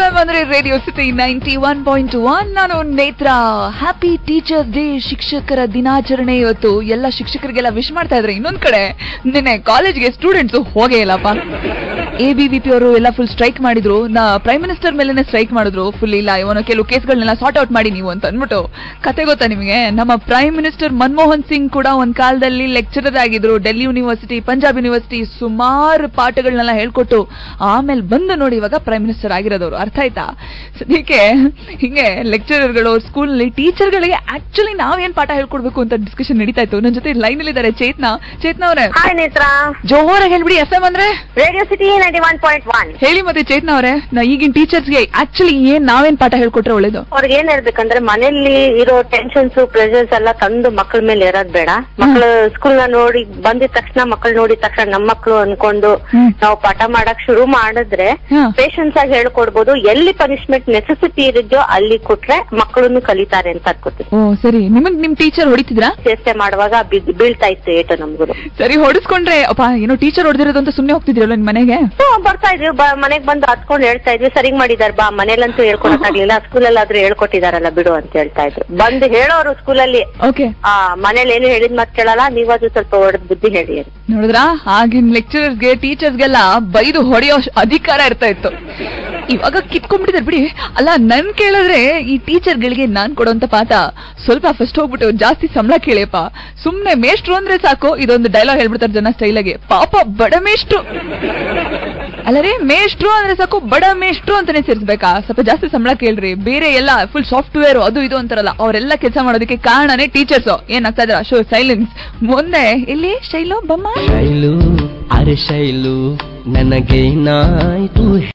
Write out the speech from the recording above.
FM ಅಂದ್ರೆ radio city 91.1. ನಾನು ನೇತ್ರ. ಹ್ಯಾಪಿ ಟೀಚರ್ಸ್ ಡೇ, ಶಿಕ್ಷಕರ ದಿನಾಚರಣೆ ಇವತ್ತು. ಎಲ್ಲ ಶಿಕ್ಷಕರಿಗೆಲ್ಲ ವಿಶ್ ಮಾಡ್ತಾ ಇದ್ರೆ. ಇನ್ನೊಂದ್ ಕಡೆ ನಿನ್ನೆ ಕಾಲೇಜ್ಗೆ ಸ್ಟೂಡೆಂಟ್ಸ್ ಹೋಗೇ ಇಲ್ಲಪ್ಪ. ABVP ಅವರು ಎಲ್ಲ ಫುಲ್ ಸ್ಟ್ರೈಕ್ ಮಾಡಿದ್ರು. ಪ್ರೈಮ್ ಮಿನಿಸ್ಟರ್ ಮೇಲೆನೆ ಸ್ಟ್ರೈಕ್ ಮಾಡಿದ್ರು. ಫುಲ್ ಇಲ್ಲ ಇವನು ಕೆಲವು ಕೇಸ್ಗಳನ್ನೆಲ್ಲ ಸಾರ್ಟ್ ಔಟ್ ಮಾಡಿ ನೀವು ಅಂತ ಅಂದ್ಬಿಟ್ಟು. ಕತೆ ಗೊತ್ತಾ ನಿಮಗೆ? ನಮ್ಮ ಪ್ರೈಮ್ ಮಿನಿಸ್ಟರ್ ಮನಮೋಹನ್ ಸಿಂಗ್ ಕೂಡ ಒಂದ್ ಕಾಲದಲ್ಲಿ ಲೆಕ್ಚರರ್ ಆಗಿದ್ರು. ಡೆಲ್ಲಿ ಯೂನಿವರ್ಸಿಟಿ, ಪಂಜಾಬ್ ಯೂನಿವರ್ಸಿಟಿ ಸುಮಾರು ಪಾಠಗಳನ್ನೆಲ್ಲ ಹೇಳ್ಕೊಟ್ಟು ಆಮೇಲೆ ಬಂದು ನೋಡಿ ಇವಾಗ ಪ್ರೈಮ್ ಮಿನಿಸ್ಟರ್ ಆಗಿರೋದವ್ರು. ಅರ್ಥ ಆಯ್ತಾ? ಸದ್ಯಕ್ಕೆ ಹಿಂಗೆ ಲೆಕ್ಚರರ್ಗಳು ಸ್ಕೂಲ್ ನಲ್ಲಿ ಟೀಚರ್ಗಳಿಗೆ ಆಕ್ಚುಲಿ ನಾವೇನ್ ಪಾಠ ಹೇಳ್ಕೊಡ್ಬೇಕು ಅಂತ ಡಿಸ್ಕಷನ್ ನಡೀತಾ ಇತ್ತು. ನನ್ನ ಜೊತೆ ಲೈನ್ ಅಲ್ಲಿ ಇದ್ದಾರೆ ಚೇತನಾ. ಚೇತನಾ ಅವರೇ, ಜೋರಾಗಿ ಹೇಳ್ಬಿಡಿ. FM ಅಂದ್ರೆ ರೇಡಿಯೋ ಸಿಟಿ 91.1. ಹೇಳಿ ಮತ್ತೆ ಚೇತನಾ ಅವರೇ, ಈಗಿನ ಟೀಚರ್ಸ್ಗೆ ಆಕ್ಚುಲಿ ನಾವೇನ್ ಪಾಠ ಹೇಳ್ಕೊಟ್ರೆ ಒಳ್ಳೇದು? ಅವ್ರಿಗೆ ಏನ್ ಹೇಳ್ಬೇಕಂದ್ರೆ ಮನೆಯಲ್ಲಿ ಇರೋ ಟೆನ್ಷನ್ಸ್ ಪ್ರೆಷರ್ಸ್ ಎಲ್ಲ ತಂದು ಮಕ್ಕಳ ಮೇಲೆ ಇರೋದ್ ಬೇಡ. ಮಕ್ಕಳು ಸ್ಕೂಲ್ ನ ನೋಡಿ ಬಂದಿದ ತಕ್ಷಣ ಮಕ್ಕಳು ನೋಡಿದ ತಕ್ಷಣ ನಮ್ಮ ಮಕ್ಕಳು ಅನ್ಕೊಂಡು ನಾವು ಪಾಠ ಮಾಡಕ್ ಶುರು ಮಾಡಿದ್ರೆ ಪೇಷನ್ಸ್ ಆಗಿ ಹೇಳ್ಕೊಡ್ಬೋದು. ಎಲ್ಲಿ ಪನಿಷ್ಮೆಂಟ್ ನೆಸೆಸಿಟಿ ಇರಿದ್ಯೋ ಅಲ್ಲಿ ಕೊಟ್ರೆ ಮಕ್ಕಳನ್ನು ಕಲಿತಾರೆ ಅಂತ ಅನ್ಕೋತೀವಿ. ಸರಿ, ನಿಮ್ ಟೀಚರ್ ಹೊಡಿತಿದ್ರಾ? ಚೇಷ್ಟೆ ಮಾಡುವಾಗ ಬೀಳ್ತಾ ಇತ್ತು ಏಟು ನಮ್ಗೂ. ಸರಿ, ಹೊಡಿಸ್ಕೊಂಡ್ರೆ ಅಪ್ಪ ಏನೋ ಟೀಚರ್ ಹೊಡೆದಿರೋದು ಅಂತ ಸುಮ್ನೆ ಹೋಗ್ತಿದ್ರಲ್ಲ ನಿಮ್ ಮನೆಗೆ? ಬರ್ತಾ ಇದ್ವಿ, ಮನೆಗ್ ಬಂದು ಹತ್ಕೊಂಡು ಹೇಳ್ತಾ ಇದ್ವಿ, ಸರಿಗ್ ಮಾಡಿದಾರ ಬಾ, ಮನೇಲಂತೂ ಹೇಳ್ಕೊಳಕ್ಕಾಗ್ಲಿಲ್ಲ, ಸ್ಕೂಲಲ್ಲಾದ್ರೂ ಹೇಳ್ಕೊಟ್ಟಿದಾರಲ್ಲ ಬಿಡು ಅಂತ ಹೇಳ್ತಾ ಇದ್ರು. ಬಂದು ಹೇಳೋರು ಸ್ಕೂಲಲ್ಲಿ, ಮನೇಲಿ ಏನು ಹೇಳಿದ್ ಮತ್ ಕೇಳಲ್ಲ, ನೀವಾದ್ರೂ ಸ್ವಲ್ಪ ಹೊಡೆದ್ ಬುದ್ಧಿ ಹೇಳಿ. ನೋಡಿದ್ರಾ, ಆಗಿನ ಲೆಕ್ಚರರ್ಸ್ಗೆ ಟೀಚರ್ಸ್ಗೆಲ್ಲ ಬೈದು ಹೊಡೆಯೋ ಅಧಿಕಾರ ಇರ್ತಾ ಇತ್ತು. ಇವಾಗ ಕಿತ್ಕೊಂಡ್ಬಿಟ್ಟಿದ್ದಾರೆ ಬಿಡಿ. ಅಲ್ಲ, ನನ್ ಕೇಳಿದ್ರೆ ಈ ಟೀಚರ್ಗಳಿಗೆ ನಾನ್ ಕೊಡೋಂತ ಪಾಠ ಸ್ವಲ್ಪ ಫಸ್ಟ್ ಹೋಗ್ಬಿಟ್ಟು ಜಾಸ್ತಿ ಸಂಬಳ ಕೇಳಿಯಪ್ಪ. ಸುಮ್ನೆ ಮೇಷ್ಟ್ರು ಅಂದ್ರೆ ಸಾಕು, ಇದೊಂದು ಡೈಲಾಗ್ ಹೇಳ್ಬಿಡ್ತಾರೆ ಜನ ಸ್ಟೈಲಾಗೆ. ಪಾಪ ಬಡ ಮೇಷ್ಟ್ರು ಅಲ್ಲರೇ, ಮೇಷ್ಟ್ರು ಅಂದ್ರೆ ಸಾಕು ಬಡ ಮೇಷ್ಟ್ರು ಅಂತಾನೆ ಸೇರಿಸ್ಬೇಕಾ? ಸ್ವಲ್ಪ ಜಾಸ್ತಿ ಸಂಬಳ ಕೇಳ್ರಿ. ಬೇರೆ ಎಲ್ಲ ಫುಲ್ ಸಾಫ್ಟ್ವೇರ್ ಅದು ಇದು ಅಂತಾರಲ್ಲ, ಅವರೆಲ್ಲ ಕೆಲಸ ಮಾಡೋದಕ್ಕೆ ಕಾರಣನೇ ಟೀಚರ್ಸ್. ಏನಾಗ್ತಾ ಇದ್ರ? Show silence. ಮುಂದೆ ಇಲ್ಲಿ ಶೈಲು ಬಮ್ಮ. ಶೈಲು ಅರೆ ಶೈಲು ನನಗೇನಾಯ್ತು